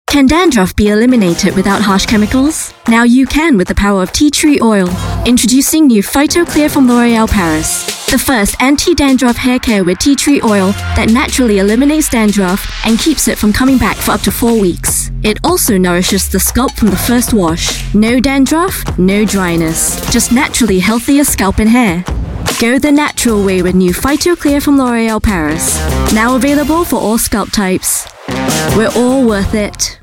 Can dandruff be eliminated without harsh chemicals? Now you can with the power of tea tree oil. Introducing new PhytoClear from L'Oréal Paris. The first anti-dandruff hair care with tea tree oil that naturally eliminates dandruff and keeps it from coming back for up to 4 weeks. It also nourishes the scalp from the first wash. No dandruff, no dryness. Just naturally healthier scalp and hair. Go the natural way with new PhytoClear from L'Oréal Paris. Now available for all scalp types. We're all worth it.